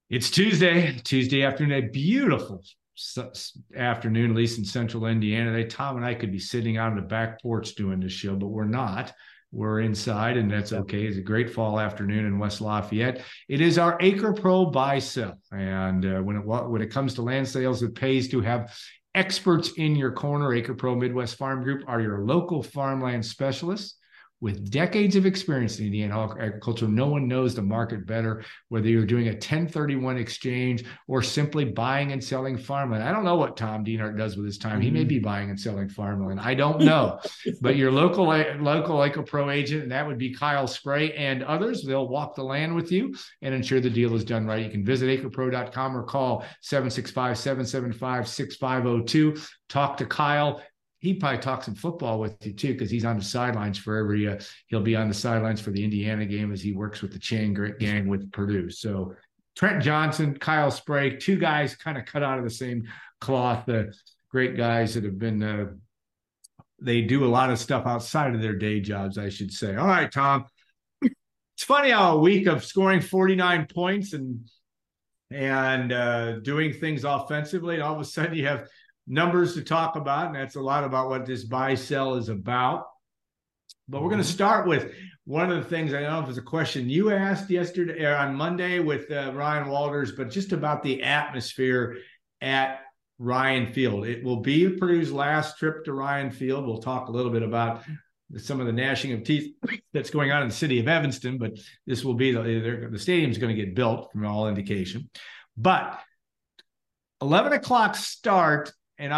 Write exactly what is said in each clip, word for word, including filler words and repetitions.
It's Tuesday, Tuesday afternoon, a beautiful afternoon, at least in central Indiana. They, Tom and I could be sitting out on the back porch doing this show, but we're not. We're inside, and that's okay. It's a great fall afternoon in West Lafayette. It is our Acre Pro buy sell, and uh, when it when it comes to land sales, it pays to have experts in your corner. Acre Pro Midwest Farm Group are your local farmland specialists with decades of experience in Indiana agriculture. No one knows the market better, whether you're doing a ten thirty-one exchange or simply buying and selling farmland. I don't know what Tom Dienhart does with his time. He may be buying and selling farmland. I don't know. But your local local Acre Pro agent, and that would be Kyle Spray and others, they'll walk the land with you and ensure the deal is done right. You can visit acre pro dot com or call seven six five, seven seven five, six five zero two. Talk to Kyle. He probably talks some football with you too, because he's on the sidelines for every. Uh, he'll be on the sidelines for the Indiana game as he works with the Chain gang with Purdue. So Trent Johnson, Kyle Spray, two guys kind of cut out of the same cloth. The uh, great guys that have been. Uh, they do a lot of stuff outside of their day jobs, I should say. All right, Tom. It's funny how a week of scoring forty-nine points and and uh, doing things offensively, and all of a sudden you have numbers to talk about, and that's a lot about what this buy sell is about. But we're going to start with one of the things, I don't know if it's a question you asked yesterday or on Monday with uh, Ryan Walters, but just about the atmosphere at Ryan Field. It will be Purdue's last trip to Ryan Field. We'll talk a little bit about some of the gnashing of teeth that's going on in the city of Evanston, but this will be the, the stadium's going to get built from all indication. But eleven o'clock start. And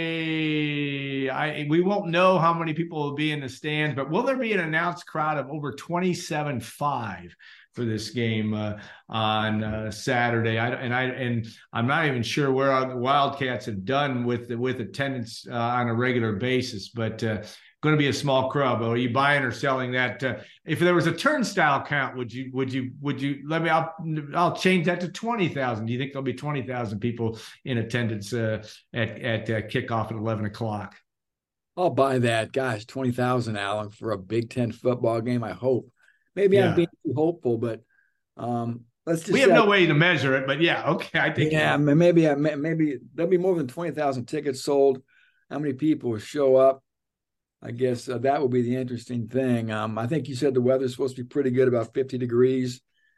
I, I, we won't know how many people will be in the stands, but will there be an announced crowd of over twenty-seven five for this game uh, on uh, Saturday? I, and I, and I'm not even sure where the Wildcats have done with with attendance uh, on a regular basis, but uh, going to be a small crowd. Are you buying or selling that? Uh, if there was a turnstile count, would you, would you, would you, let me, I'll, I'll change that to twenty thousand. Do you think there'll be twenty thousand people in attendance uh, at, at uh, kickoff at eleven o'clock? I'll buy that. Gosh, twenty thousand, Alan, for a Big Ten football game. I hope. Maybe yeah. I'm being too hopeful, but um, let's just. We have no way to measure it, but yeah, okay. I think. Yeah, maybe, maybe there'll be more than twenty thousand tickets sold. How many people will show up? I guess uh, that will be the interesting thing. Um, I think you said the weather's supposed to be pretty good, about fifty degrees.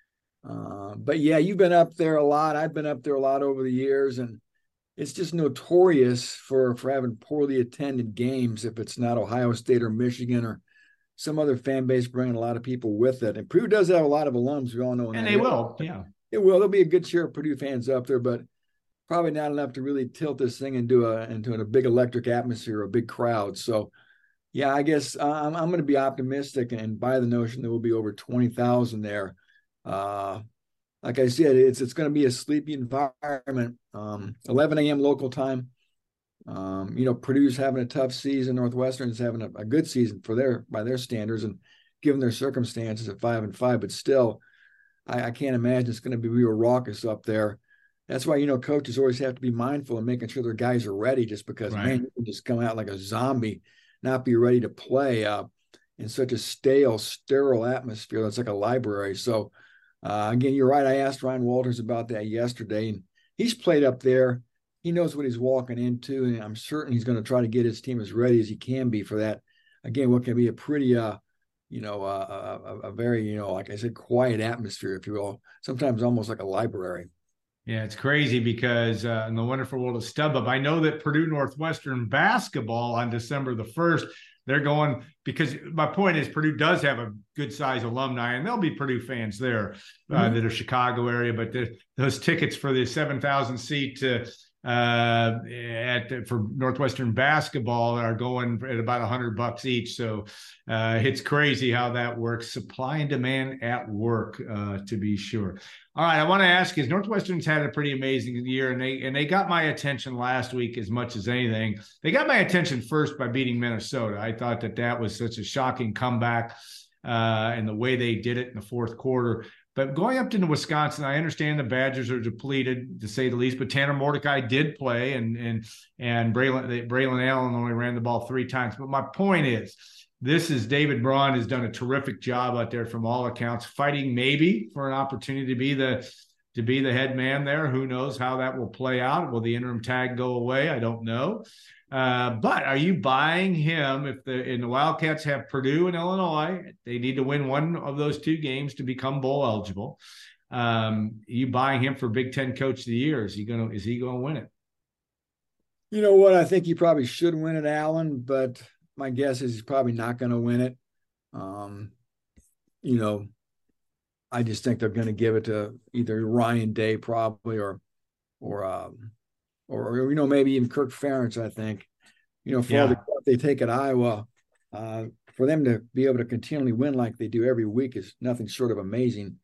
Uh, but yeah, you've been up there a lot. I've been up there a lot over the years, and it's just notorious for, for having poorly attended games if it's not Ohio State or Michigan or some other fan base bringing a lot of people with it. And Purdue does have a lot of alums, we all know. And they will, yeah. It will. There'll be a good share of Purdue fans up there, but probably not enough to really tilt this thing into a into a big electric atmosphere, a big crowd. So, yeah, I guess I'm, I'm going to be optimistic and buy the notion there will be over twenty thousand there. Uh, like I said, it's it's going to be a sleepy environment. Um, eleven a.m. local time. Um, you know, Purdue's having a tough season. Northwestern's having a, a good season for their by their standards and given their circumstances at five and five. But still, I, I can't imagine it's going to be real raucous up there. That's why, you know, coaches always have to be mindful of making sure their guys are ready, just because, right. man, you can just come out like a zombie, not be ready to play uh, in such a stale, sterile atmosphere that's like a library. So, uh, again, you're right. I asked Ryan Walters about that yesterday, and he's played up there. He knows what he's walking into, and I'm certain he's going to try to get his team as ready as he can be for that. Again, what can be a pretty, uh, you know, uh, a, a very, you know, like I said, quiet atmosphere, if you will, sometimes almost like a library. Yeah, it's crazy because uh, in the wonderful world of StubHub, I know that Purdue Northwestern basketball on December the first, they're going, because my point is Purdue does have a good size alumni, and there'll be Purdue fans there uh, mm-hmm. that are Chicago area, but the, those tickets for the seven thousand seat uh, uh, at for Northwestern basketball are going at about a hundred bucks each. So uh, it's crazy how that works. Supply and demand at work, uh, to be sure. All right, I want to ask is Northwestern's had a pretty amazing year, and they and they got my attention last week as much as anything. They got my attention first by beating Minnesota. I thought that that was such a shocking comeback uh, and the way they did it in the fourth quarter. But going up to Wisconsin, I understand the Badgers are depleted, to say the least, but Tanner Mordecai did play, and and and Braylon, Braylon Allen only ran the ball three times. But my point is, this is David Braun has done a terrific job out there from all accounts, fighting maybe for an opportunity to be the to be the head man there. Who knows how that will play out? Will the interim tag go away? I don't know. Uh, but are you buying him if the and the Wildcats have Purdue and Illinois? They need to win one of those two games to become bowl eligible. Um, are you buying him for Big Ten Coach of the Year? Is he gonna is he gonna win it? You know what? I think he probably should win it, Allen, but my guess is he's probably not going to win it. Um, you know, I just think they're going to give it to either Ryan Day probably or or um, or, or you know maybe even Kirk Ferentz. I think you know for Yeah. all the they take at Iowa, uh, for them to be able to continually win like they do every week is nothing short of amazing.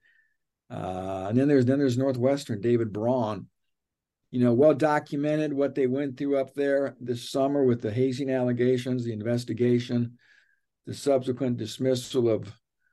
Uh, and then there's then there's Northwestern, David Braun. You know, well documented what they went through up there this summer with the hazing allegations, the investigation, the subsequent dismissal of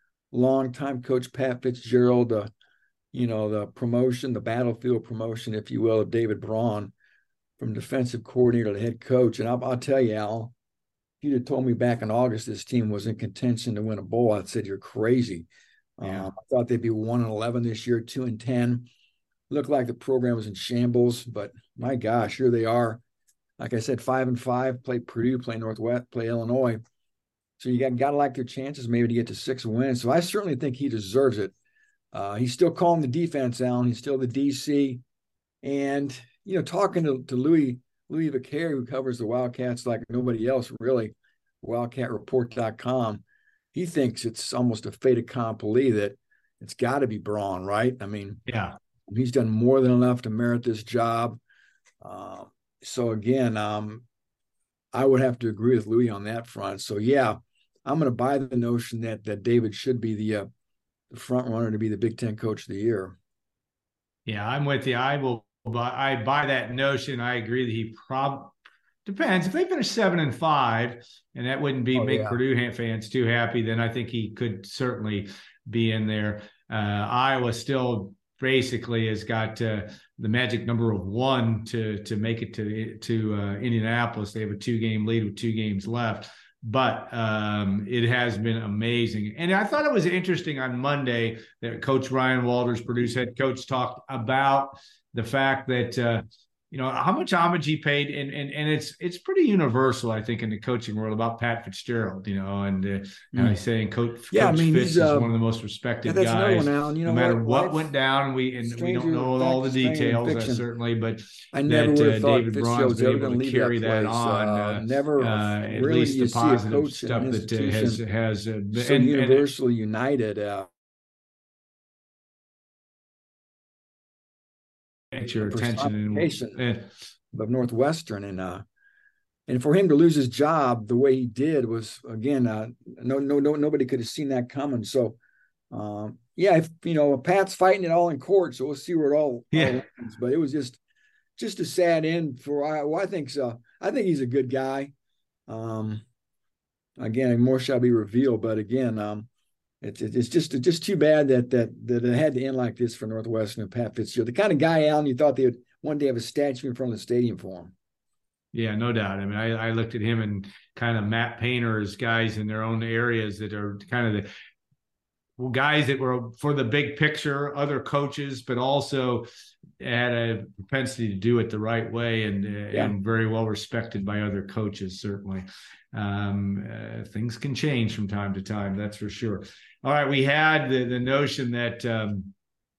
longtime coach Pat Fitzgerald, the you know the promotion, the battlefield promotion, if you will, of David Braun from defensive coordinator to head coach. And I'll, I'll tell you, Al, if you'd have told me back in August this team was in contention to win a bowl, I'd said you're crazy. Yeah. Um, I thought they'd be one and eleven this year, two and ten. Looked like the program was in shambles, but my gosh, here they are. Like I said, five and five. Play Purdue, play Northwest, play Illinois. So you got got to like their chances maybe to get to six wins. So I certainly think he deserves it. Uh, he's still calling the defense, Allen. He's still the D C, and you know, talking to, to Louis Louis Vaquer, who covers the Wildcats like nobody else, really, wildcat report dot com. He thinks it's almost a fait accompli that it's got to be Braun, right? I mean, yeah. He's done more than enough to merit this job. Uh, so again, um, I would have to agree with Louis on that front. So yeah, I'm going to buy the notion that that David should be the, uh, the front runner to be the Big Ten Coach of the Year. Yeah, I'm with you. I will. Buy, I buy that notion. I agree that he probably depends. If they finish seven and five, and that wouldn't be oh, make yeah. Purdue fans too happy, then I think he could certainly be in there. Uh, Iowa still basically has got uh, the magic number of one to to make it to to uh, Indianapolis. They have a two game lead with two games left, but um, it has been amazing. And I thought it was interesting on Monday that Coach Ryan Walters, Purdue's head coach, talked about the fact that uh, you know how much homage he paid, and and and it's it's pretty universal, I think, in the coaching world about Pat Fitzgerald, you know, and uh, how mm. he's saying Coach, yeah, Coach I mean, Fitz is uh, one of the most respected yeah, guys. One, you know, no matter what, what went down, and we and we don't know all the details, uh, certainly, but I never that uh, David Braun's been able to carry that, that on. Uh, uh, never, uh, at really least the positive stuff that uh, has has uh, been so and, universally and, united. Uh, Get your attention and, and of Northwestern, and uh, and for him to lose his job the way he did was again, uh, no, no, no, nobody could have seen that coming. So, um, yeah, if you know, Pat's fighting it all in court, so we'll see where it all, yeah. all ends. But it was just, just a sad end for I. Well, I think so. I think he's a good guy. Um, again, more shall be revealed, but again, um. It's it's just it's just too bad that that that it had to end like this for Northwestern and Pat Fitzgerald, the kind of guy, Allen, you thought they would one day have a statue in front of the stadium for him. Yeah, no doubt. I mean, I, I looked at him and kind of Matt Painter as guys in their own areas that are kind of the well, guys that were for the big picture, other coaches, but also had a propensity to do it the right way, and uh, yeah. and very well respected by other coaches, certainly. Um, uh, things can change from time to time, that's for sure. All right, we had the, the notion that um,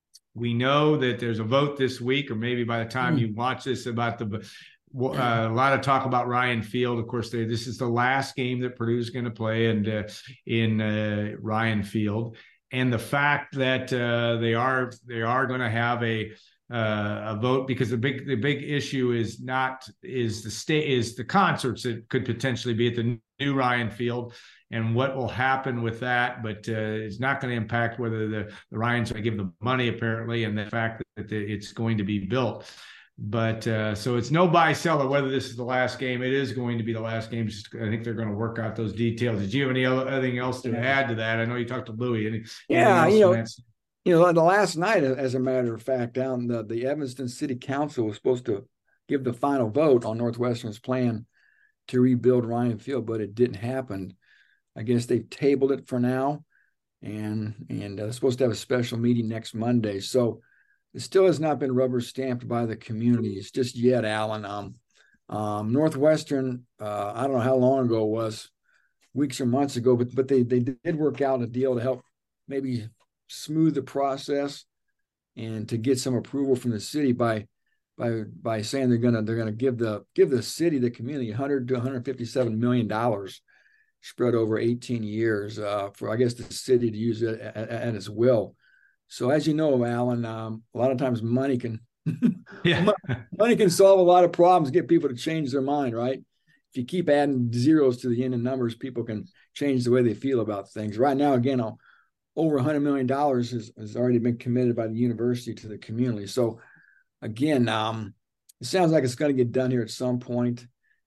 we know that there's a vote this week, or maybe by the time mm. you watch this, about the uh, a lot of talk about Ryan Field. Of course, they, this is the last game that Purdue is going to play, and uh, in uh, Ryan Field, and the fact that uh, they are they are going to have a Uh, a vote, because the big the big issue is not is the state is the concerts that could potentially be at the new Ryan Field, and what will happen with that. But uh, it's not going to impact whether the, the Ryans are going to give them money, apparently, and the fact that the, it's going to be built. But uh, so it's no buy seller whether this is the last game. It is going to be the last game. Just, I think they're going to work out those details. Did you have any other, anything else to add to that? I know you talked to Louis. Any, yeah, you know. You know, the last night, as a matter of fact, down the, the Evanston City Council was supposed to give the final vote on Northwestern's plan to rebuild Ryan Field, but it didn't happen. I guess they've tabled it for now, and and uh, supposed to have a special meeting next Monday. So it still has not been rubber stamped by the communities just yet, Alan. Um, um, Northwestern, uh, I don't know how long ago it was, weeks or months ago, but but they they did work out a deal to help maybe smooth the process and to get some approval from the city by by by saying they're gonna they're gonna give the give the city, the community, one hundred to one hundred fifty-seven million dollars spread over eighteen years uh, for, I guess, the city to use it at, at its will. So as you know, Alan, um, a lot of times money can Yeah. money can solve a lot of problems, get people to change their mind, right? If you keep adding zeros to the end of numbers, people can change the way they feel about things. Right now, again, over one hundred million dollars has, has already been committed by the university to the community. So again, um, it sounds like it's going to get done here at some point.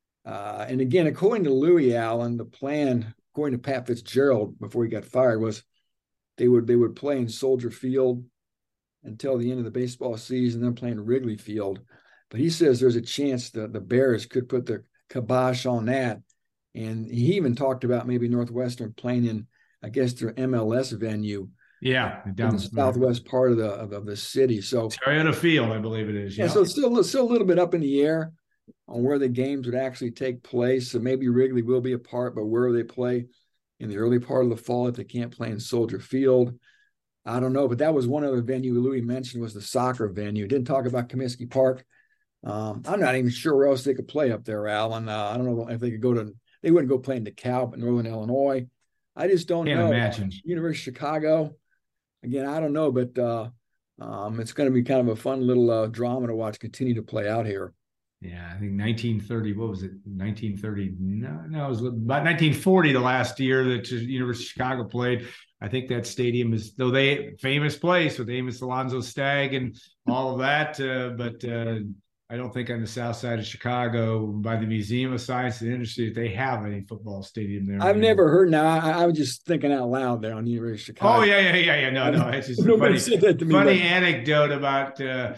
Uh, and again, according to Louis Allen, the plan, according to Pat Fitzgerald before he got fired, was they would they would play in Soldier Field until the end of the baseball season, then play in Wrigley Field. But he says there's a chance that the Bears could put the kibosh on that. And he even talked about maybe Northwestern playing in, I guess, their M L S venue. Yeah, down in the southwest part of the of, of the city. So Toyota Field, I believe it is. Yeah, yeah so it's still still a little bit up in the air on where the games would actually take place. So maybe Wrigley will be a part, but where they play in the early part of the fall if they can't play in Soldier Field, I don't know. But that was one other venue Louis mentioned was the soccer venue. Didn't talk about Comiskey Park. Um, I'm not even sure where else they could play up there, Alan. Uh, I don't know if they could go to. They wouldn't go play in DeKalb, but Northern Illinois. I just don't Can't know. imagine. University of Chicago. Again, I don't know, but uh, um, it's going to be kind of a fun little uh, drama to watch continue to play out here. Yeah, I think nineteen thirty. What was it? nineteen thirty. No, no, it was about nineteen forty. The last year that the University of Chicago played. I think that stadium is, though they famous place with Amos Alonzo Stagg and all of that. Uh, but uh, I don't think on the south side of Chicago, by the Museum of Science and Industry, that they have any football stadium there. I've never heard. Now I, I was just thinking out loud there on the University of Chicago. Oh yeah, yeah, yeah, yeah. No, no, it's just a funny, funny anecdote about uh,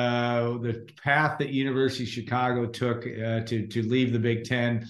uh, the path that University of Chicago took uh, to to leave the Big Ten.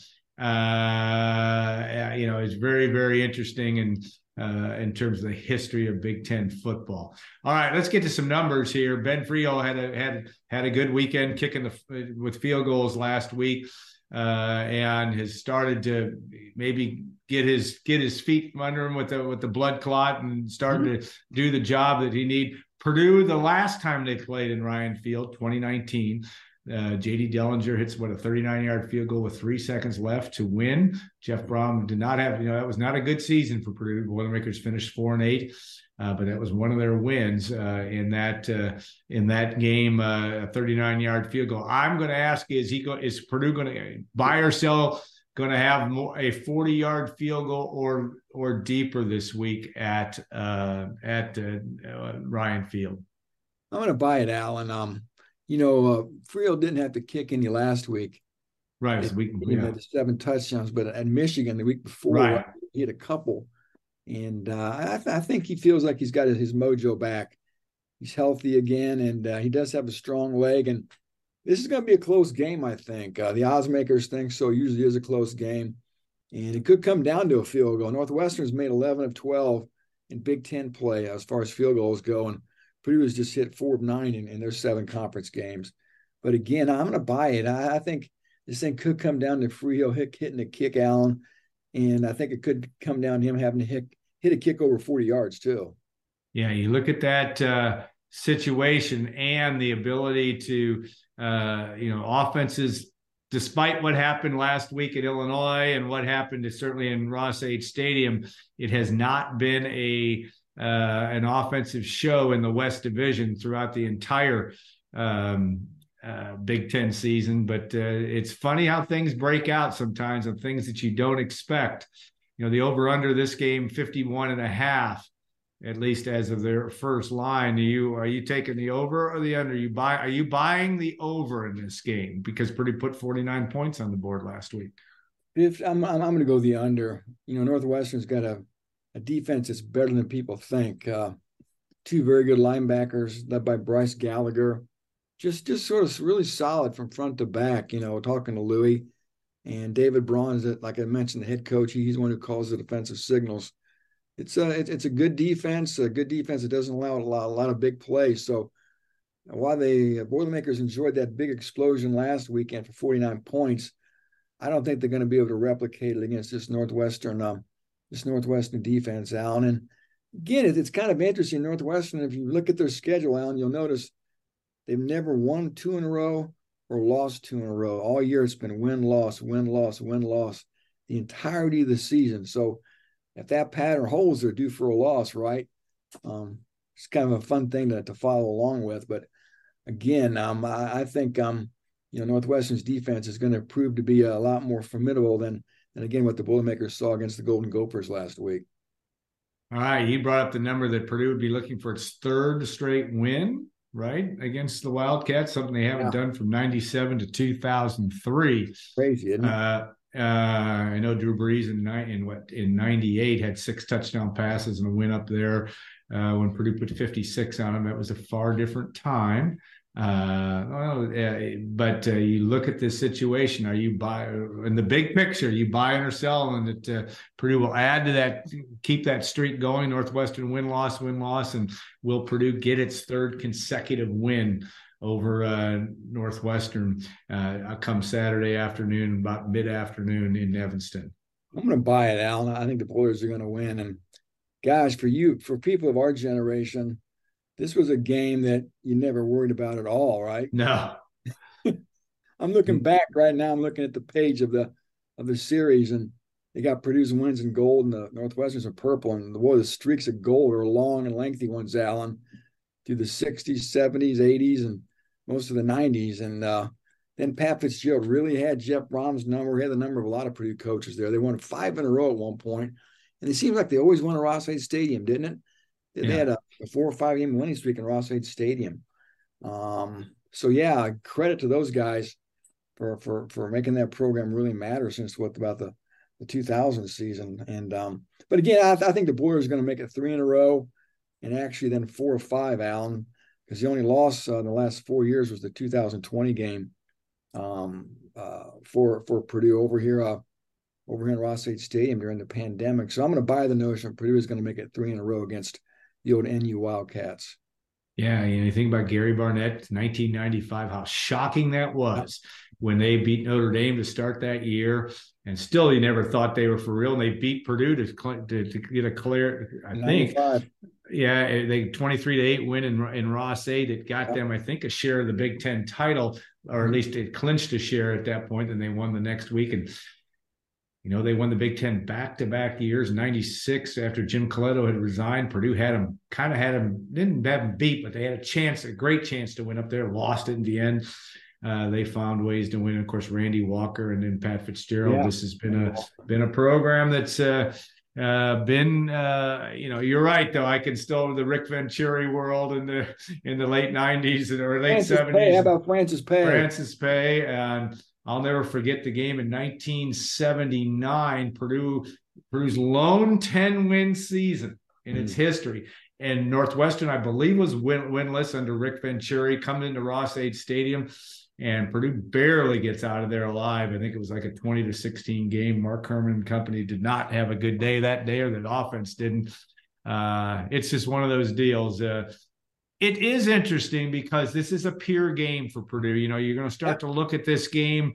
Uh, you know, it's very, very interesting and. Uh, in terms of the history of Big Ten football. All right, let's get to some numbers here. Ben Frio had a had had a good weekend kicking the with field goals last week, uh, and has started to maybe get his get his feet under him with the with the blood clot and starting mm-hmm. to do the job that he need. Purdue, the last time they played in Ryan Field, twenty nineteen. Uh, J D Dellinger hits what a thirty-nine yard field goal with three seconds left to win. Jeff Brom did not have, you know, that was not a good season for Purdue. Boilermakers finished four and eight, uh, but that was one of their wins uh, in that uh, in that game. Uh, a thirty-nine yard field goal. I'm going to ask: Is he going? Is Purdue going to buy or sell? Going to have more, a forty yard field goal or or deeper this week at uh, at uh, uh, Ryan Field? I'm going to buy it, Alan. Um. You know, uh, Frio didn't have to kick any last week. Right. It, week, he yeah. had seven touchdowns, but at Michigan the week before, right. he had a couple. And uh, I, th- I think he feels like he's got his mojo back. He's healthy again, and uh, he does have a strong leg. And this is going to be a close game, I think. Uh, the odds makers think so. Usually is a close game. And it could come down to a field goal. Northwestern's made eleven of twelve in Big Ten play as far as field goals go. And Purdue has just hit four of nine in, in their seven conference games. But again, I'm going to buy it. I, I think this thing could come down to Frio hit, hitting a kick, Allen. And I think it could come down to him having to hit, hit a kick over forty yards too. Yeah, you look at that uh, situation and the ability to, uh, you know, offenses, despite what happened last week at Illinois and what happened to, certainly in Ross-Ade Stadium, it has not been a Uh, an offensive show in the West Division throughout the entire um, uh, Big Ten season. But uh, it's funny how things break out sometimes on things that you don't expect. You know, the over-under this game, fifty-one and a half, at least as of their first line. Are you are you taking the over or the under? You buy? Are you buying the over in this game because Purdue put forty-nine points on the board last week? If I'm I'm, I'm going to go the under. You know, Northwestern's got a A defense that's better than people think. Uh, two very good linebackers led by Bryce Gallagher. Just just sort of really solid from front to back, you know, talking to Louis. And David Braun, like I mentioned, the head coach, he's the one who calls the defensive signals. It's a, it's a good defense, a good defense that doesn't allow a lot, a lot of big plays. So while the Boilermakers enjoyed that big explosion last weekend for forty-nine points, I don't think they're going to be able to replicate it against this Northwestern um, this Northwestern defense, Alan. And again, it's kind of interesting. Northwestern, if you look at their schedule, Alan, you'll notice they've never won two in a row or lost two in a row. All year it's been win, loss, win, loss, win, loss the entirety of the season. So if that pattern holds, they're due for a loss, right? Um, it's kind of a fun thing to, to follow along with. But again, um, I, I think um, you know, Northwestern's defense is going to prove to be a lot more formidable than, than again what the Boilermakers saw against the Golden Gophers last week. All right, you brought up the number that Purdue would be looking for its third straight win, right, against the Wildcats, something they haven't yeah. done from ninety-seven to two thousand three. Crazy, isn't it? Uh, uh, I know Drew Brees in, in what in ninety-eight had six touchdown passes and a win up there. Uh, when Purdue put fifty-six on them, that was a far different time. Uh, well, uh, but uh, you look at this situation. Are you buy in the big picture? Are you buying or selling that uh, Purdue will add to that, keep that streak going? Northwestern win loss win loss, and will Purdue get its third consecutive win over uh, Northwestern uh, come Saturday afternoon, about mid afternoon in Evanston? I'm going to buy it, Alan. I think the Boilers are going to win. And guys, for you, for people of our generation, this was a game that you never worried about at all, right? No. I'm looking back right now. I'm looking at the page of the of the series, and they got Purdue's wins in gold, and the Northwestern's are purple. And the boy, the streaks of gold are long and lengthy ones, Alan, through the sixties, seventies, eighties, and most of the nineties. And uh, then Pat Fitzgerald really had Jeff Brom's number. He had the number of a lot of Purdue coaches there. They won five in a row at one point, and it seemed like they always won at Ross-Ade Stadium, didn't it? They yeah. had a, a four or five game winning streak in Ross-Ade Stadium. Um, so yeah, credit to those guys for for for making that program really matter since what about the the two thousand season. And um, but again, I, I think the Boilers are going to make it three in a row, and actually then four or five, Alan, because the only loss uh, in the last four years was the two thousand twenty game um, uh, for for Purdue over here. Uh, over here in Ross-Ade Stadium during the pandemic. So I'm going to buy the notion Purdue is going to make it three in a row against the old N U Wildcats. Yeah, you know, you think about Gary Barnett, nineteen ninety-five, how shocking that was when they beat Notre Dame to start that year. And still, you never thought they were for real. And they beat Purdue to, to, to get a clear, I ninety-five. think. Yeah, they twenty-three to eight win in, in Ross-Ade. It got yeah. them, I think, a share of the Big Ten title, or at least it clinched a share at that point, and they won the next week. And you know, they won the Big Ten back-to-back years. ninety-six, after Jim Coletto had resigned, Purdue had them, kind of had them, didn't have them beat, but they had a chance, a great chance to win up there, lost it in the end. Uh, they found ways to win. Of course, Randy Walker and then Pat Fitzgerald. Yeah. This has been a been a program that's uh, uh, been, uh, you know, you're right, though. I can still, the Rick Venturi world in the in the late nineties or late Francis seventies. Pay. How about Francis Pay? Francis Pay. And I'll never forget the game in nineteen seventy-nine, Purdue, Purdue's lone ten-win season in its mm. history. And Northwestern, I believe, was win- winless under Rick Venturi, coming into Ross-Ade Stadium, and Purdue barely gets out of there alive. I think it was like a twenty to sixteen game. Mark Herman and company did not have a good day that day, or the offense didn't. Uh, it's just one of those deals. Uh, It is interesting because this is a pure game for Purdue. You know, you're going to start to look at this game.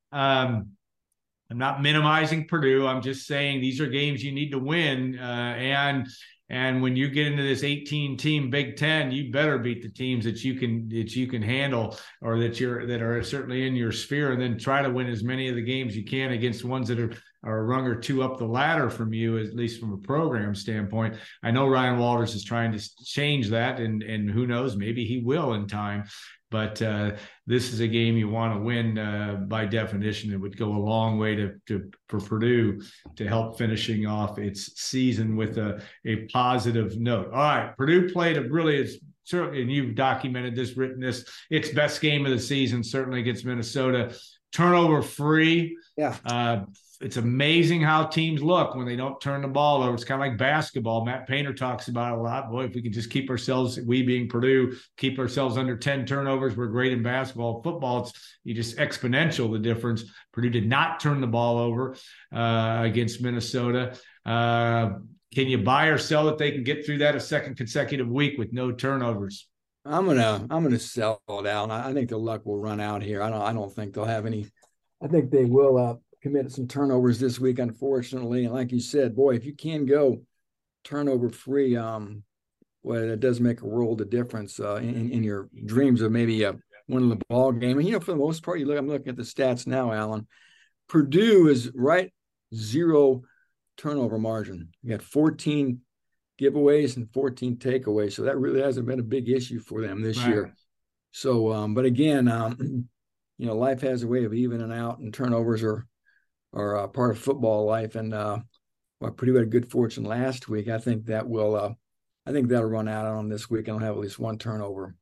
Um, I'm not minimizing Purdue. I'm just saying these are games you need to win. Uh, and and when you get into this eighteen team Big Ten, you better beat the teams that you can that you can handle, or that you're that are certainly in your sphere, and then try to win as many of the games you can against ones that are are a rung or two up the ladder from you, at least from a program standpoint. I know Ryan Walters is trying to change that, and and who knows, maybe he will in time. But uh, this is a game you want to win uh, by definition. It would go a long way to, to for Purdue to help finishing off its season with a, a positive note. All right, Purdue played a really, certainly, and you've documented this, written this, its best game of the season, certainly against Minnesota. Turnover free. Yeah. Uh, it's amazing how teams look when they don't turn the ball over. It's kind of like basketball. Matt Painter talks about it a lot. Boy, if we could just keep ourselves, we being Purdue, keep ourselves under ten turnovers, we're great in basketball. Football, it's you just exponential, the difference. Purdue did not turn the ball over uh, against Minnesota. Uh, can you buy or sell that they can get through that a second consecutive week with no turnovers? I'm gonna I'm gonna sell it out. I, I think the luck will run out here. I don't I don't think they'll have any. I think they will uh, commit some turnovers this week, unfortunately. And like you said, boy, if you can go turnover free, um, well, it does make a world of difference uh, in, in your dreams of maybe uh, winning the ball game. And you know, for the most part, you look. I'm looking at the stats now, Alan. Purdue is right zero turnover margin. You got fourteen giveaways and fourteen takeaways, so that really hasn't been a big issue for them this Right. year. So, um, but again, um, you know, life has a way of evening out, and turnovers are are uh, part of football life. And uh, well, Purdue had good fortune last week. I think that will. Uh, I think that'll run out on this week, and I'll have at least one turnover.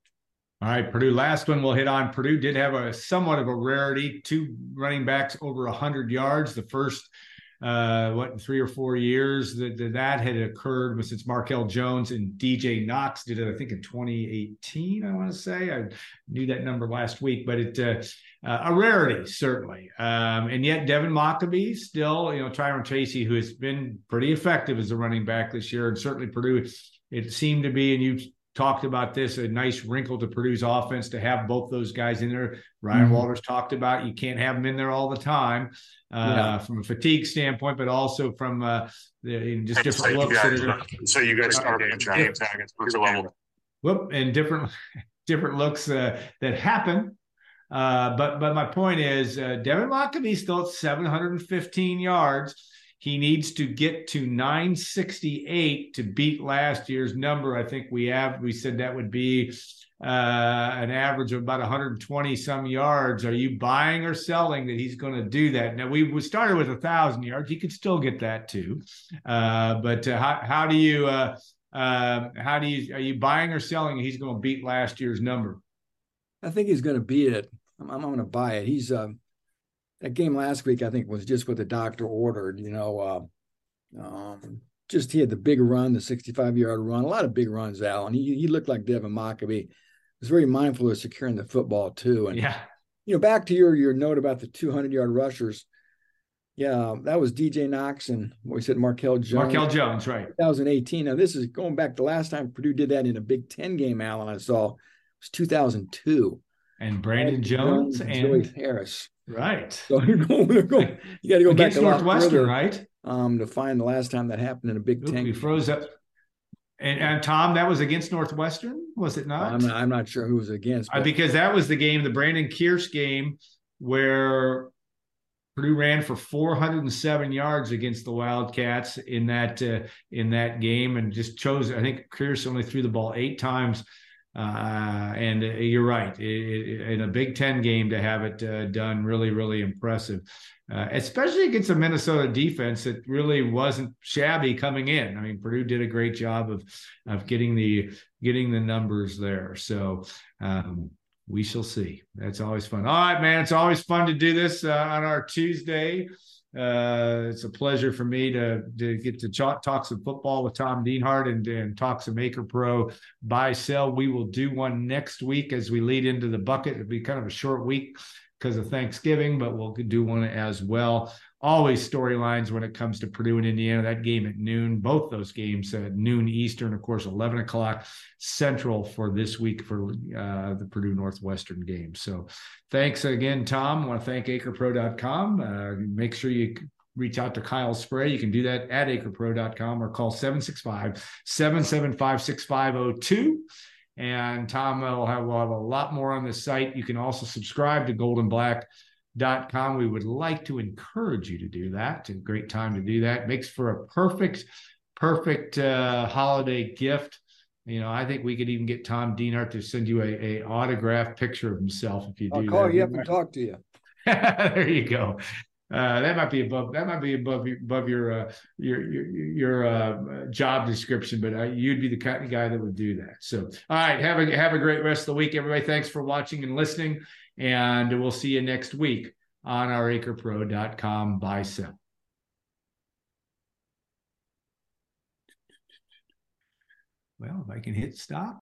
All right, Purdue. Last one we'll hit on. Purdue did have a somewhat of a rarity. Two running backs over one hundred yards. The first, uh, what, three or four years that that, that had occurred was since Markel Jones and D J Knox did it, I think, in twenty eighteen, I want to say. I knew that number last week, but it uh, uh, a rarity, certainly. Um, and yet Devin Mockabee still, you know, Tyron Tracy, who has been pretty effective as a running back this year, and certainly Purdue, it seemed to be, and you talked about this, a nice wrinkle to Purdue's offense to have both those guys in there. Ryan mm-hmm. Walters talked about you can't have them in there all the time uh, yeah. from a fatigue standpoint, but also from uh, the, you know, just and different so looks. You guys, that are, so you guys start games against Booker level. Whoop, and different different looks uh, that happen. Uh, but but my point is, uh, Devin Mockabee still at seven hundred fifteen yards. He needs to get to nine sixty-eight to beat last year's number. I think we have, we said that would be uh, an average of about one hundred twenty some yards. Are you buying or selling that he's going to do that? Now, we, we started with a thousand yards. He could still get that too. Uh, but uh, how, how do you, uh, uh, how do you, are you buying or selling he's going to beat last year's number? I think he's going to beat it. I'm, I'm going to buy it. He's, um, that game last week, I think, was just what the doctor ordered. You know, uh, um, just he had the big run, the sixty-five yard run, a lot of big runs, Alan. He he looked like Devin Mockabee. Was very mindful of securing the football too. And yeah, you know, back to your your note about the two hundred yard rushers. Yeah, that was D J Knox and what we said, Markel Jones. Markel Jones, right? twenty eighteen. Now this is going back to last time Purdue did that in a Big Ten game. Alan, I saw it was two thousand two. And Brandon Jones, Jones and Joey Harris. Right. So you're going, you're going, you got to go against back a Northwestern, further, right? Um, to find the last time that happened in a Big Oop, Ten. He froze up. And, and Tom, that was against Northwestern, was it not? I'm not, I'm not sure who was against. But... Uh, because that was the game, the Brandon Kearse game, where Purdue ran for four hundred seven yards against the Wildcats in that uh, in that game, and just chose. I think Kearse only threw the ball eight times. Uh, and uh, you're right. It, it, in a Big Ten game to have it uh, done, really, really impressive, uh, especially against a Minnesota defense that really wasn't shabby coming in. I mean, Purdue did a great job of of getting the getting the numbers there. So um, we shall see. That's always fun. All right, man. It's always fun to do this uh, on our Tuesday. Uh, it's a pleasure for me to, to get to talk, talk some football with Tom Dienhart and, and talk some Acre Pro buy sell. We will do one next week as we lead into the bucket. It'll be kind of a short week because of Thanksgiving, but we'll do one as well. Always storylines when it comes to Purdue and Indiana. That game at noon, both those games at noon Eastern, of course, eleven o'clock Central for this week for uh, the Purdue Northwestern game. So thanks again, Tom. I want to thank acre pro dot com. Uh, make sure you reach out to Kyle Spray. You can do that at acre pro dot com or call seven six five, seven seven five, six five zero two. And Tom will have, will have a lot more on the site. You can also subscribe to golden black dot com. We would like to encourage you to do that. It's a great time to do that. Makes for a perfect, perfect uh, holiday gift. You know, I think we could even get Tom Dienhart to send you a, a autographed picture of himself if you do. I'll call that. you up and talk to you. There you go. Uh, that might be above. That might be above above your uh, your your, your uh, job description, but uh, you'd be the kind of guy that would do that. So, all right, have a have a great rest of the week, everybody. Thanks for watching and listening, and we'll see you next week on our acre pro dot com buy sell. Well, if I can hit stop.